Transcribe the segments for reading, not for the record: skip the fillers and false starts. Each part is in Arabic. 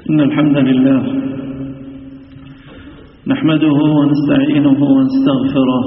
إن الحمد لله نحمده ونستعينه ونستغفره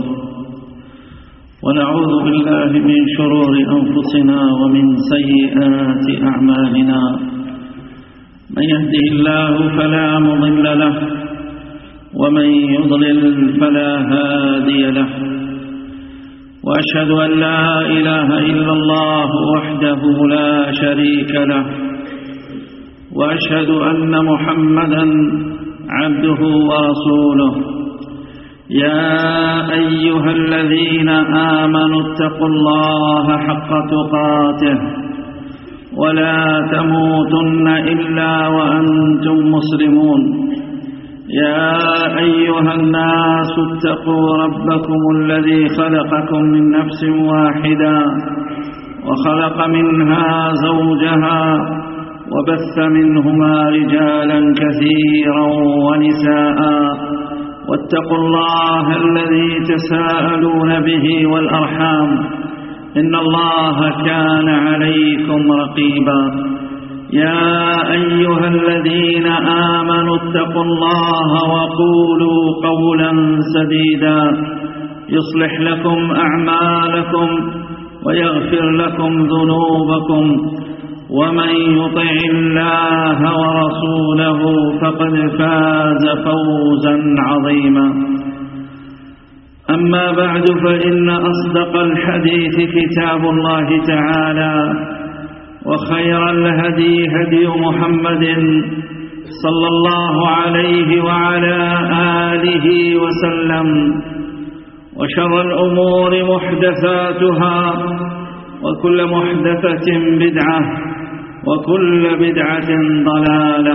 ونعوذ بالله من شرور أنفسنا ومن سيئات أعمالنا. من يهده الله فلا مضل له ومن يضلل فلا هادي له، وأشهد أن لا إله إلا الله وحده لا شريك له، وأشهد أن محمدا عبده ورسوله. يا أيها الذين آمنوا اتقوا الله حق تقاته ولا تموتن إلا وأنتم مسلمون. يا أيها الناس اتقوا ربكم الذي خلقكم من نفس واحدة وخلق منها زوجها وبث منهما رجالا كثيرا ونساء، واتقوا الله الذي تساءلون به والأرحام إن الله كان عليكم رقيبا. يا أيها الذين آمنوا اتقوا الله وقولوا قولا سديدا يصلح لكم أعمالكم ويغفر لكم ذنوبكم، ومن يطع الله ورسوله فقد فاز فوزا عظيما. أما بعد، فإن أصدق الحديث كتاب الله تعالى، وخير الهدي هدي محمد صلى الله عليه وعلى آله وسلم، وشر الأمور محدثاتها، وكل محدثة بدعة، وكل بدعة ضلالة.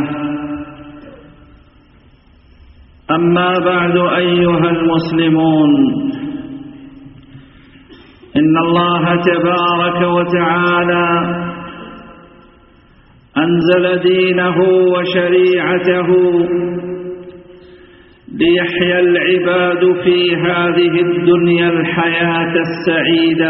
أما بعد أيها المسلمون، إن الله تبارك وتعالى أنزل دينه وشريعته ليحيا العباد في هذه الدنيا الحياة السعيدة،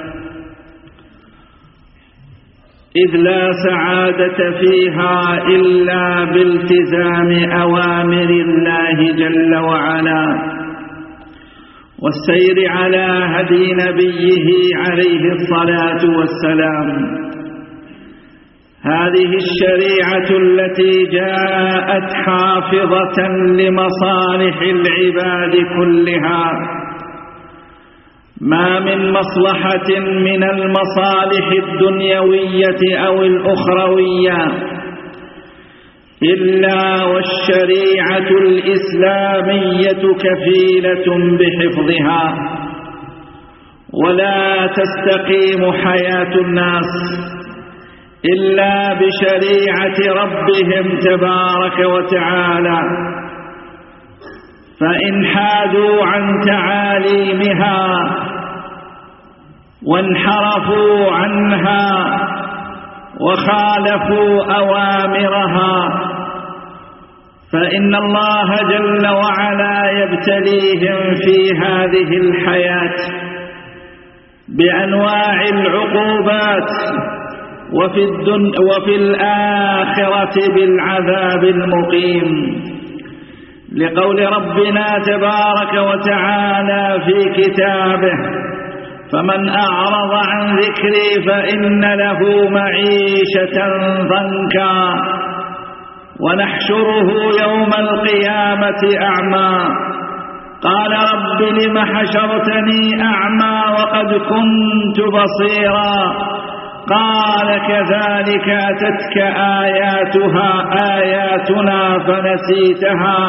إذ لا سعادة فيها إلا بالتزام أوامر الله جل وعلا والسير على هدي نبيه عليه الصلاة والسلام. هذه الشريعة التي جاءت حافظة لمصالح العباد كلها، ما من مصلحة من المصالح الدنيوية أو الأخروية إلا والشريعة الإسلامية كفيلة بحفظها، ولا تستقيم حياة الناس إلا بشريعة ربهم تبارك وتعالى. فإن حادوا عن تعاليمها وانحرفوا عنها وخالفوا أوامرها، فإن الله جل وعلا يبتليهم في هذه الحياة بأنواع العقوبات، وفي الآخرة بالعذاب المقيم، لقول ربنا تبارك وتعالى في كتابه: فمن أعرض عن ذكري فإن له معيشة ضنكا ونحشره يوم القيامة أعمى. قال رب لم حشرتني أعمى وقد كنت بصيرا. قال كذلك أتتك آياتنا فنسيتها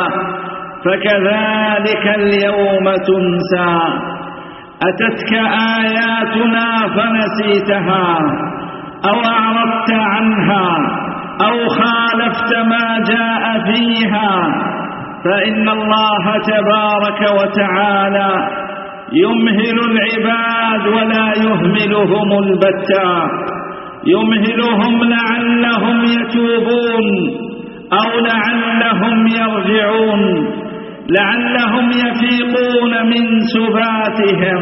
فكذلك اليوم تنسى. أتتك آياتنا فنسيتها أو أعرضت عنها أو خالفت ما جاء فيها، فإن الله تبارك وتعالى يمهل العباد ولا يهملهم البتة، يمهلهم لعلهم يتوبون أو لعلهم يرجعون، لعلهم يفيقون من سباتهم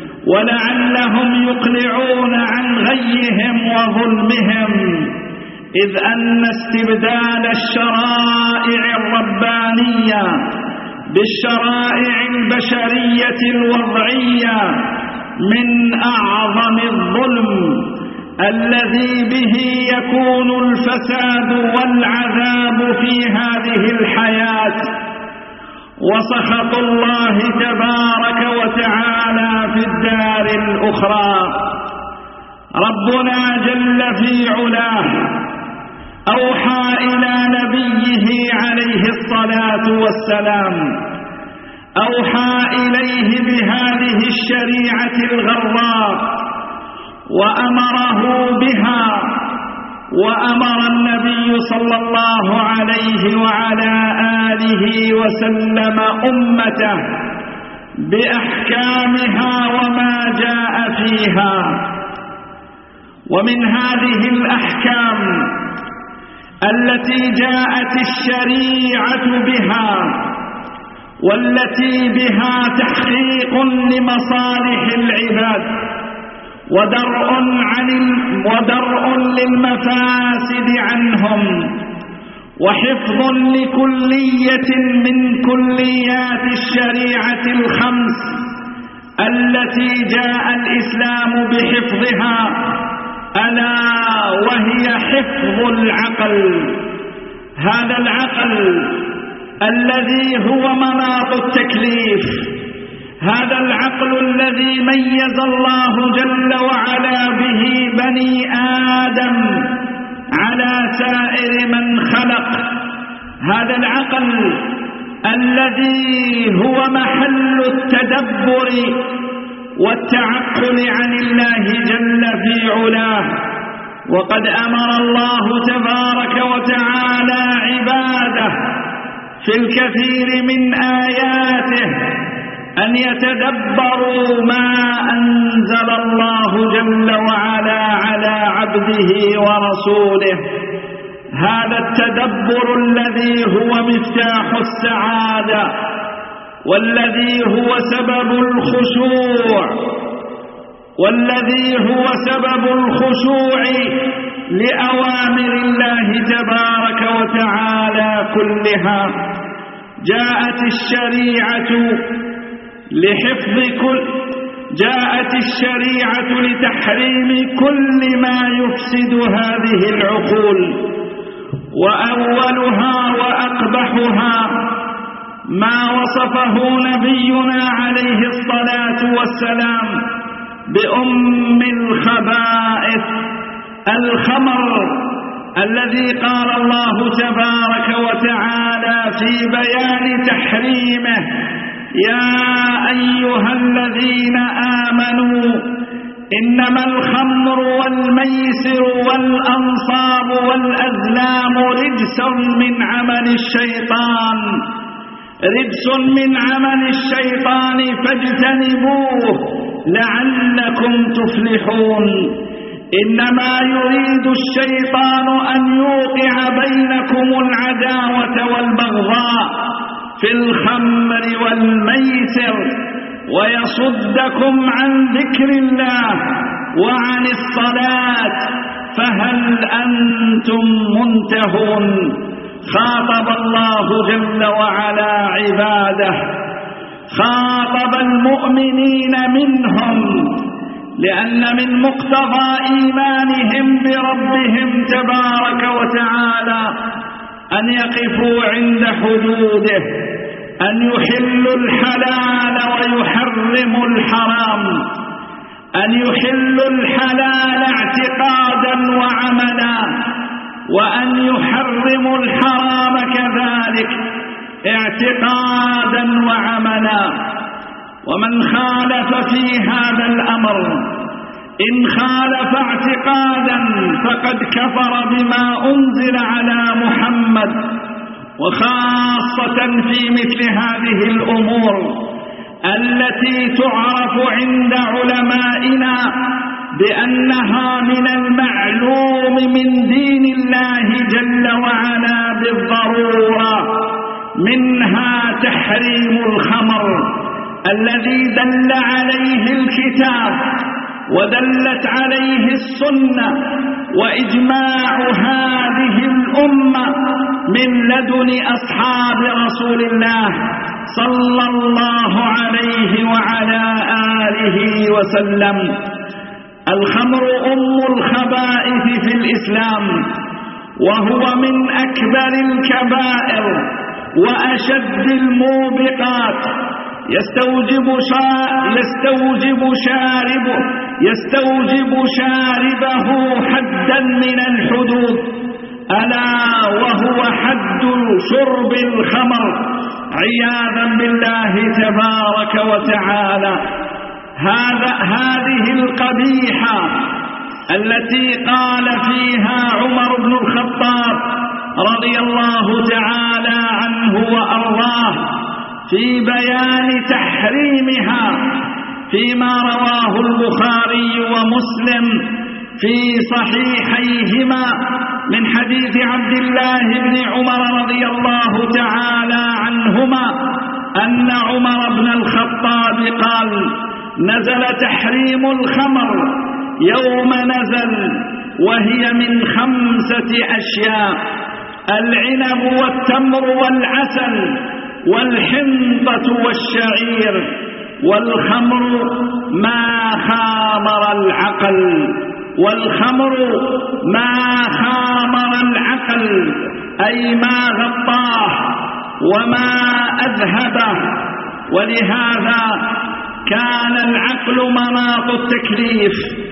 ولعلهم يقلعون عن غيهم وظلمهم، إذ أن استبدال الشرائع الربانية بالشرائع البشرية الوضعية من أعظم الظلم الذي به يكون الفساد والعذاب في هذه الحياة، وسخط الله تبارك وتعالى في الدار الأخرى. ربنا جل في علاه أوحى إلى نبيه عليه الصلاة والسلام، أوحى إليه بهذه الشريعة الغراء وأمره بها، وأمر النبي صلى الله عليه وعلى آله وسلم أمته بأحكامها وما جاء فيها. ومن هذه الأحكام التي جاءت الشريعة بها والتي بها تحقيق لمصالح العباد ودرء للمفاسد عنهم وحفظ لكلية من كليات الشريعة الخمس التي جاء الإسلام بحفظها، ألا وهي حفظ العقل. هذا العقل الذي هو مناط التكليف، هذا العقل الذي ميز الله جل وعلا به بني آدم على سائر من خلق، هذا العقل الذي هو محل التدبر والتعقل عن الله جل في علاه. وقد أمر الله تبارك وتعالى عباده في الكثير من آياته أن يتدبروا ما أنزل الله جل وعلا على عبده ورسوله. هذا التدبر الذي هو مفتاح السعادة والذي هو سبب الخشوع لأوامر الله تبارك وتعالى كلها. جاءت الشريعة لتحريم كل ما يفسد هذه العقول، وأولها وأقبحها ما وصفه نبينا عليه الصلاة والسلام بأم الخبائث، الخمر، الذي قال الله تبارك وتعالى في بيان تحريمه: يا أيها الذين آمنوا إنما الخمر والميسر والأنصاب والأزلام رجس من عمل الشيطان فاجتنبوه لعلكم تفلحون. إنما يريد الشيطان أن يوقع بينكم العداوة والبغضاء في الخمر والميسر ويصدكم عن ذكر الله وعن الصلاة فهل أنتم منتهون. خاطب الله جل وعلا عباده، خاطب المؤمنين منهم، لأن من مقتضى إيمانهم بربهم تبارك وتعالى أن يقفوا عند حدوده، أن يحلوا الحلال ويحرموا الحرام، أن يحلوا الحلال اعتقادا وعملا، وأن يحرموا الحرام كذلك اعتقادا وعملا. ومن خالف في هذا الأمر، إن خالف اعتقادا فقد كفر بما أنزل على محمد، وخاصة في مثل هذه الأمور التي تعرف عند علمائنا بأنها من المعلوم من دين الله جل وعلا بالضرورة، منها تحريم الخمر الذي دل عليه الكتاب ودلت عليه السنة وإجماع هذه الأمة من لدن أصحاب رسول الله صلى الله عليه وعلى آله وسلم. الخمر أم الخبائث في الإسلام، وهو من أكبر الكبائر وأشد الموبقات، يستوجب شاربه حدا من الحدود، ألا وهو حد شرب الخمر عياذا بالله تبارك وتعالى. هذه القبيحة التي قال فيها عمر بن الخطاب رضي الله تعالى عنه وأرضاه في بيان تحريمها فيما رواه البخاري ومسلم في صحيحيهما من حديث عبد الله بن عمر رضي الله تعالى عنهما أن عمر بن الخطاب قال: نزل تحريم الخمر يوم نزل، وهي من 5 أشياء: العنب والتمر والعسل والحنطة والشعير، والخمر ما خامر العقل. والخمر ما خامر العقل أي ما غطاه وما أذهبه، ولهذا كان العقل مناط التكليف،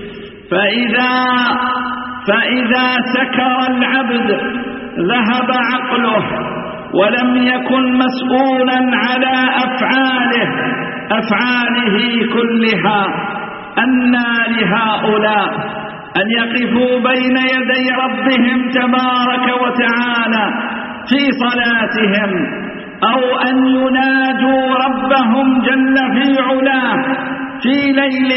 فإذا سكر العبد ذهب عقله ولم يكن مسؤولا على أفعاله كلها. أنى لهؤلاء أن يقفوا بين يدي ربهم تبارك وتعالى في صلاتهم، أو أن يناجوا ربهم جل في علاه في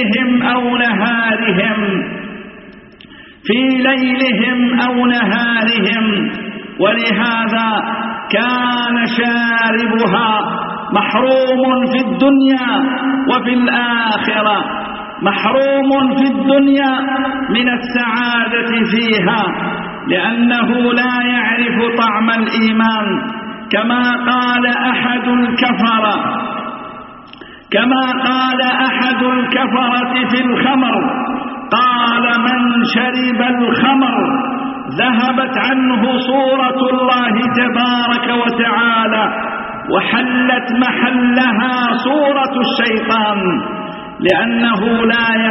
ليلهم أو نهارهم، ولهذا كان شاربها محروم في الدنيا وفي الآخرة، محروم في الدنيا من السعادة فيها، لأنه لا يعرف طعم الإيمان، كما قال أحد الكفرة في الخمر، قال: من شرب الخمر ذهبت عنه صورة الله تبارك وتعالى، وحلت محلها صورة الشيطان، لأنه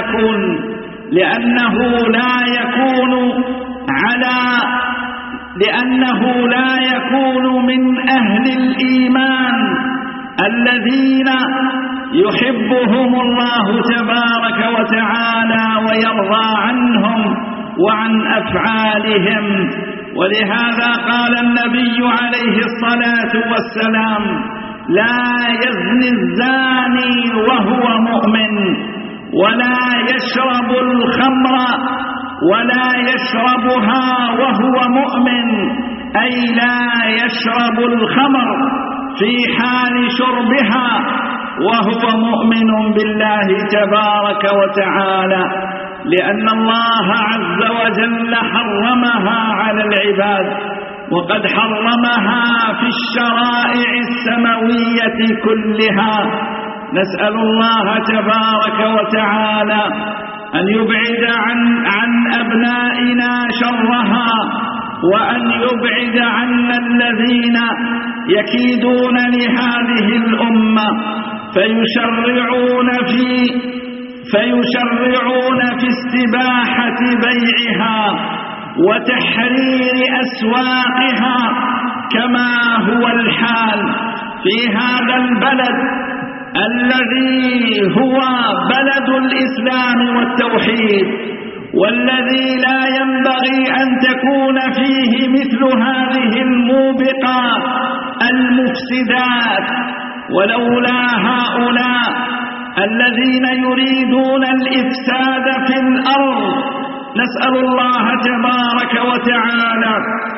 لا يكون من أهل الإيمان الذين يحبهم الله تبارك وتعالى ويرضى عنهم وعن أفعالهم. ولهذا قال النبي عليه الصلاة والسلام: لا يزني الزاني وهو مؤمن، ولا يشرب الخمر ولا يشربها وهو مؤمن، أي لا يشرب الخمر في حال شربها وهو مؤمن بالله تبارك وتعالى، لأن الله عز وجل حرمها على العباد، وقد حرمها في الشرائع السماوية كلها. نسأل الله تبارك وتعالى أن يبعد عن أبنائنا شرها، وأن يبعد عنا الذين يكيدون لهذه الأمة فيشرعون في استباحة بيعها وتحرير أسواقها، كما هو الحال في هذا البلد الذي هو بلد الإسلام والتوحيد، والذي لا ينبغي أن تكون فيه مثل هذه الموبقات المفسدات. ولولا هؤلاء الذين يريدون الإفساد في الأرض، نسأل الله تبارك وتعالى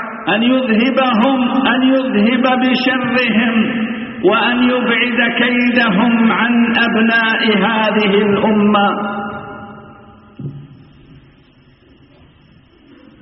أن يذهب بشرهم، وأن يبعد كيدهم عن أبناء هذه الأمة.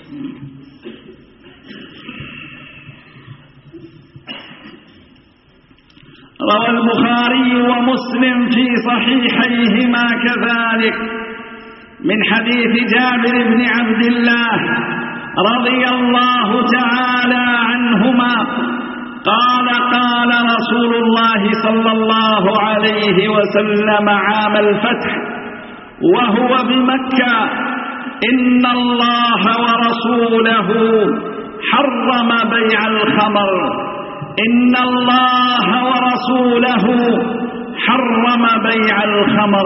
روى البخاري ومسلم في صحيحيهما كذلك من حديث جابر بن عبد الله رضي الله تعالى عنهما قال قال رسول الله صلى الله عليه وسلم عام الفتح وهو بمكة: إن الله ورسوله حرم بيع الخمر، إن الله ورسوله حرم بيع الخمر.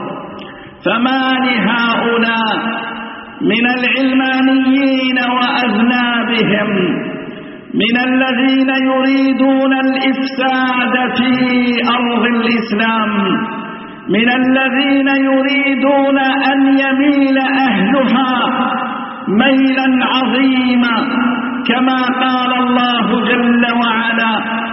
فما لهؤلاء من العلمانيين وأذنابهم من الذين يريدون الإفساد في أرض الإسلام، من الذين يريدون أن يميل أهلها ميلا عظيما، كما قال الله جل وعلا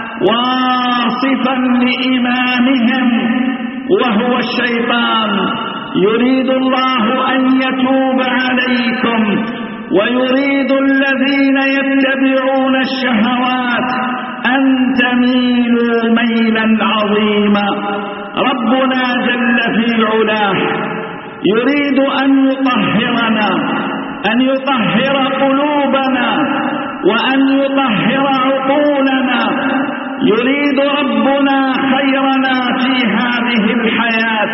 واصفا لإمامهم وهو الشيطان: يريد الله أن يتوب عليكم ويريد الذين يتبعون الشهوات أن تميلوا ميلا عظيما. ربنا جل في علاه يريد أن يطهرنا، أن يطهر قلوبنا وأن يطهر عقولنا. يريد ربنا خيرنا في هذه الحياة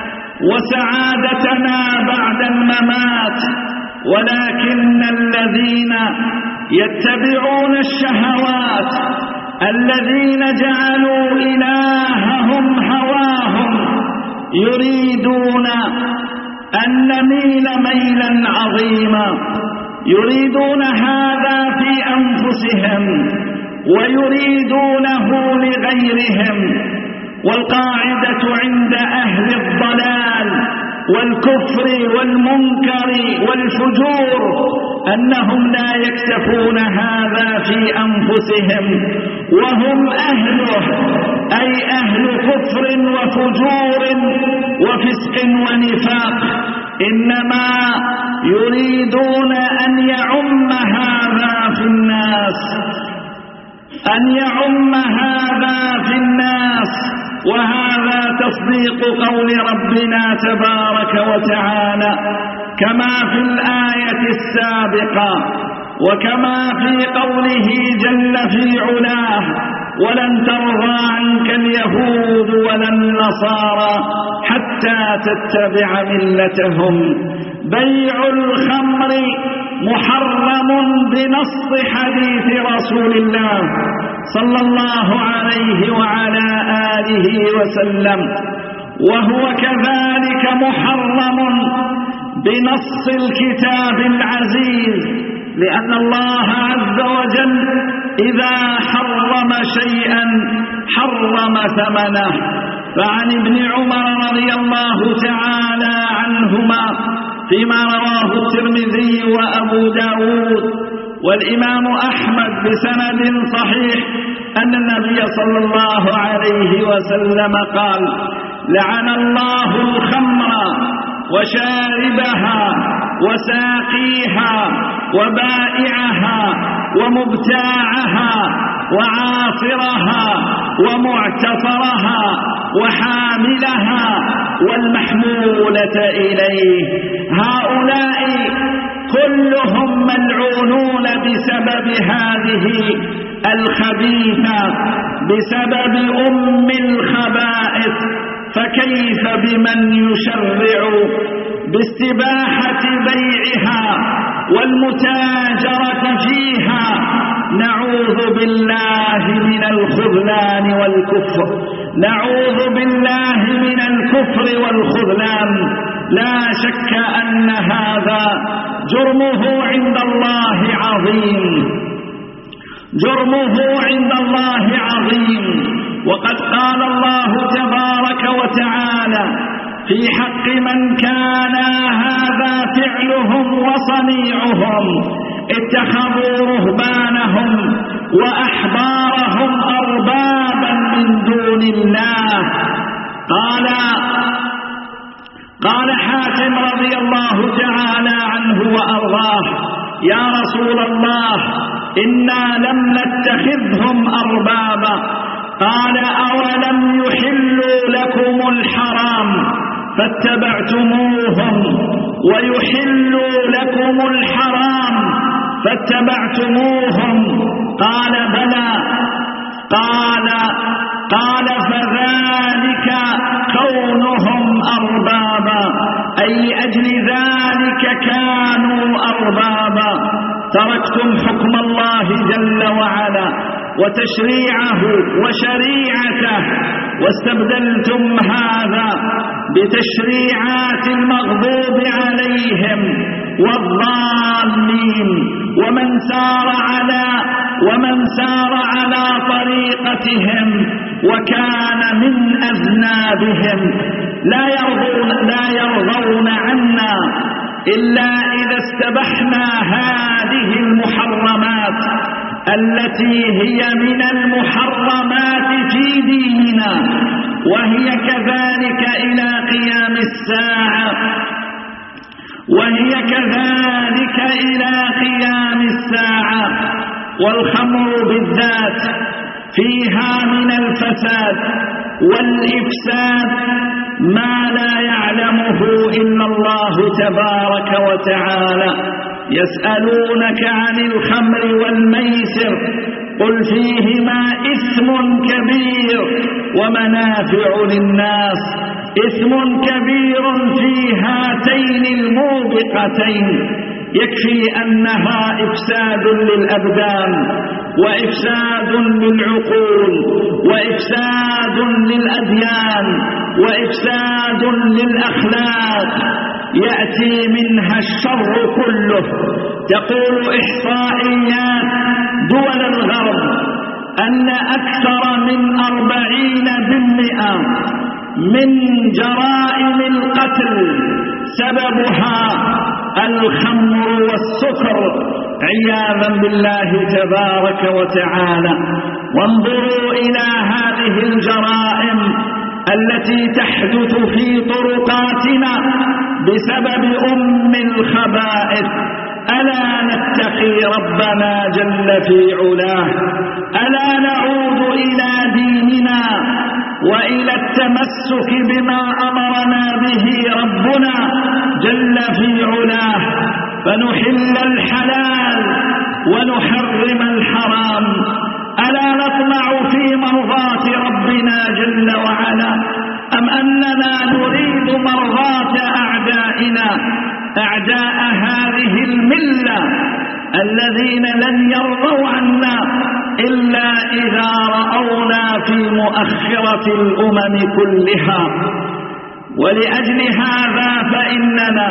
وسعادتنا بعد الممات، ولكن الذين يتبعون الشهوات، الذين جعلوا إلههم هواهم، يريدون أن نميل ميلا عظيما، يريدون هذا في أنفسهم ويريدونه لغيرهم. والقاعدة عند أهل الضلال والكفر والمنكر والفجور أنهم لا يكتفون هذا في أنفسهم وهم أهله، أي أهل كفر وفجور وفسق ونفاق، إنما يريدون أن يعم هذا في الناس، أن يعم هذا في الناس. وهذا تصديق قول ربنا تبارك وتعالى كما في الآية السابقة، وكما في قوله جل في علاه: ولن ترضى عنك اليهود ولا النصارى حتى تتبع ملتهم. بيع الخمر محرم بنص حديث رسول الله صلى الله عليه وعلى آله وسلم، وهو كذلك محرم بنص الكتاب العزيز، لأن الله عز وجل إذا حرم شيئا حرم ثمنه. فعن ابن عمر رضي الله تعالى عنهما فيما رواه الترمذي وأبو داود والإمام أحمد بسند صحيح أن النبي صلى الله عليه وسلم قال: لعن الله الخمر وشاربها وساقيها وبائعها ومبتاعها وعاصرها ومعتصرها وحاملها والمحمولة إليه. هؤلاء كلهم ملعونون بسبب هذه الخبيثة، بسبب أم الخبائث. فكيف بمن يشرع باستباحة بيعها والمتاجرة فيها؟ نعوذ بالله من الخذلان والكفر، نعوذ بالله من الكفر والخذلان. لا شك أن هذا جرمه عند الله عظيم، جرمه عند الله عظيم. وقد قال الله تبارك وتعالى في حق من كان هذا فعلهم وصنيعهم: اتخذوا رهبانهم وأحبارهم أربابا من دون الله. قال حاتم رضي الله تعالى عنه وأرضاه: يا رسول الله إنا لم نتخذهم أربابا. قال أولم يحلوا لكم الحرام فاتبعتموهم ويحلوا لكم الحرام فاتبعتموهم؟ قال بلى. قال فذلك كونهم أربابا، أي لأجل ذلك كانوا أربابا. تركتم حكم الله جل وعلا وتشريعه وشريعته واستبدلتم هذا بتشريعات المغضوب عليهم والضالين ومن سار على طريقتهم وكان من أذنابهم. لا يرضون عنا إلا إذا استبحنا هذه المحرمات التي هي من المحرمات في ديننا، وهي كذلك إلى قيام الساعة. والخمر بالذات فيها من الفساد والإفساد ما لا يعلمه إلا الله تبارك وتعالى. يسألونك عن الخمر والميسر قل فيهما إثم كبير ومنافع للناس. إثم كبير في هاتين الموبقتين، يكفي أنها إفساد للأبدان وإفساد للعقول وإفساد للأديان وإفساد للأخلاق، يأتي منها الشر كله. تقول إحصائيات دول الغرب أن أكثر من 40% من جرائم القتل سببها الخمر والسكر عياذا بالله تبارك وتعالى. وانظروا إلى هذه الجرائم التي تحدث في طرقاتنا بسبب الخبائث. ألا نتقي ربنا جل في علاه؟ ألا نعود إلى ديننا وإلى التمسك بما أمرنا به ربنا جل في علاه، فنحل الحلال ونحرم الحرام؟ ألا نطمع في مرضاة ربنا جل وعلا أم أننا نريد مرضاة أعدائنا، أعداء هذه الملة الذين لن يرضوا عنا إلا إذا رأونا في مؤخرة الأمم كلها. ولأجل هذا فإننا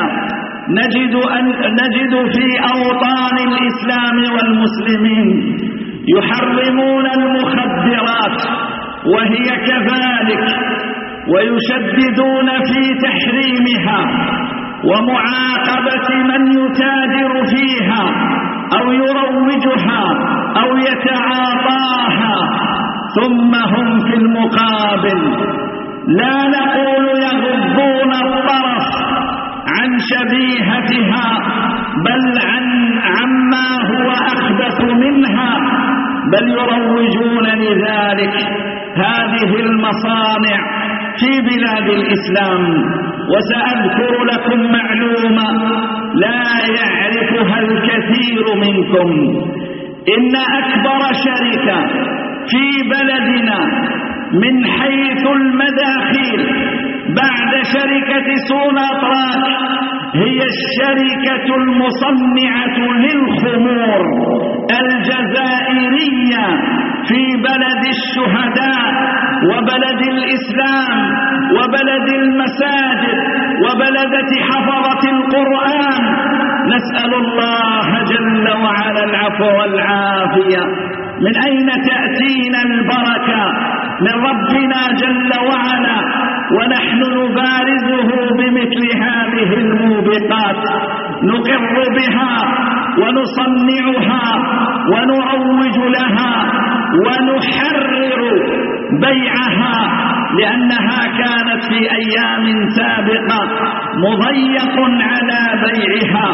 نجد في أوطان الإسلام والمسلمين يحرمون المخدرات وهي كذلك، ويشددون في تحريمها ومعاقبة من يتاجر فيها أو يروجها أو يتعاطاها. ثم هم في المقابل لا نقول يغضون الطرف عن شبيهتها، بل عما هو أخبث منها، بل يروجون لذلك. هذه المصانع في بلاد الإسلام، وسأذكر لكم معلومة لا يعرفها الكثير منكم. إن أكبر شركة في بلدنا من حيث المداخيل بعد شركة سوناتراك هي الشركة المصنعة للخمور الجزائرية في بلد الشهداء وبلد الإسلام وبلد المساجد وبلدة حفظة القرآن. نسأل الله جل وعلا العفو والعافية. من أين تأتينا البركة؟ من ربنا جل وعلا، ونحن نبارزه بمثل هذه الموبقات، نقر بها ونصنعها ونروج لها ونحرر بيعها، لأنها كانت في أيام سابقة مضيق على بيعها.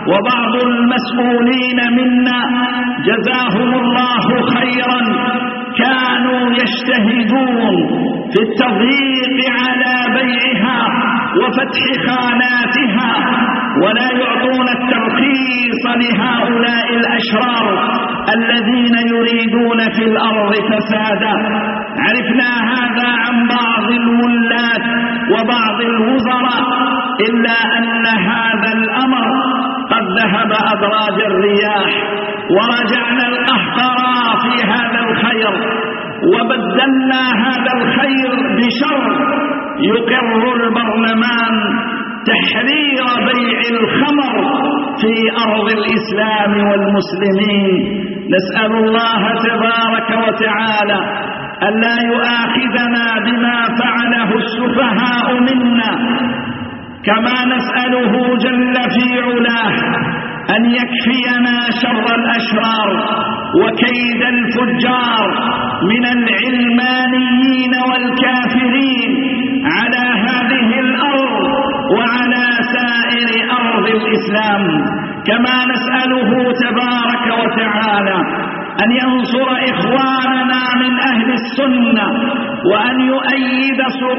وبعض المسؤولين منا جزاهم الله خيرا كانوا يجتهدون في التضييق على بيعها وفتح خاناتها ولا يعطون الترخيص لهؤلاء الأشرار الذين يريدون في الأرض فسادا. عرفنا هذا عن بعض الولاة وبعض الوزراء، إلا أن هذا الأمر قد ذهب أدراج الرياح ورجعنا القهقرى في هذا الخير وبدلنا هذا الخير بشر. يقر البرلمان تحرير بيع الخمر في أرض الإسلام والمسلمين. نسأل الله تبارك وتعالى ألا يؤاخذنا بما فعله السفهاء منا، كما نسأله جل في علاه أن يكفينا شر الأشرار وكيد الفجار من العلمانيين والكافرين على هذه الأرض وعلى سائر أرض الإسلام. كما نسأله تبارك وتعالى أن ينصر إخواننا من أهل السنة وأن يؤيد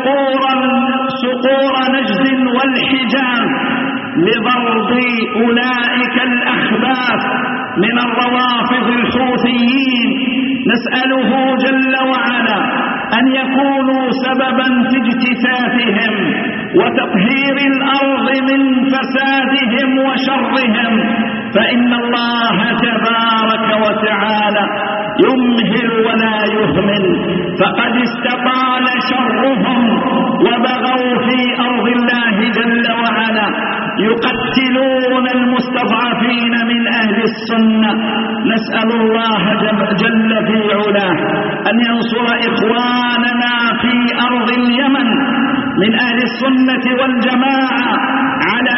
صقور نجد والحجاز لضرب أولئك الأخباث من الروافض الحوثيين. نسأله جل وعلا أن يكونوا سببا في اجتثاثهم وتطهير الأرض من فسادهم وشرهم، فإن الله تبارك وتعالى يمهل ولا يهمل، فقد استطال شرهم وبغوا في أرض الله جل وعلا يقتلون المستضعفين من أهل السنة. نسأل الله جل في علاه أن ينصر إخواننا في أرض اليمن من أهل السنة والجماعة على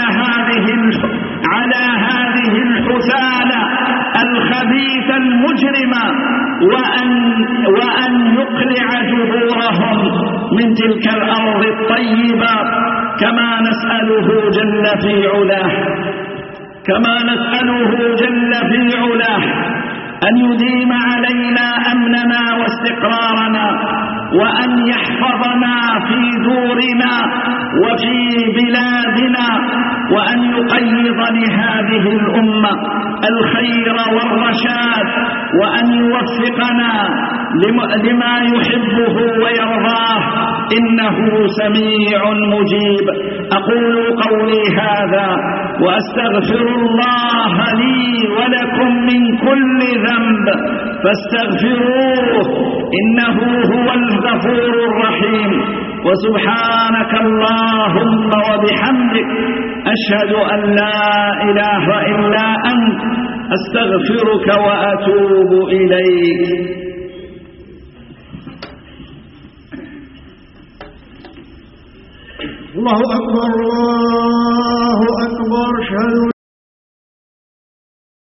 هذه الحثالة الخبيثة المجرمة، وأن يقلع جذورهم من تلك الأرض الطيبة، كما نسأله جل في علاه أن يديم علينا أمننا واستقرارنا، وأن يحفظنا في دورنا وفي بلادنا، وأن يقيض لهذه الأمة الخير والرشاد، وأن يوفقنا لما يحبه ويرضاه، إنه سميع مجيب. أقول قولي هذا وأستغفر الله لي ولكم من كل ذنب فاستغفروه إنه هو الغفور الرحيم. وسبحانك اللهم وبحمدك أشهد أن لا إله إلا أنت أستغفرك وأتوب إليك. الله أكبر الله أكبر.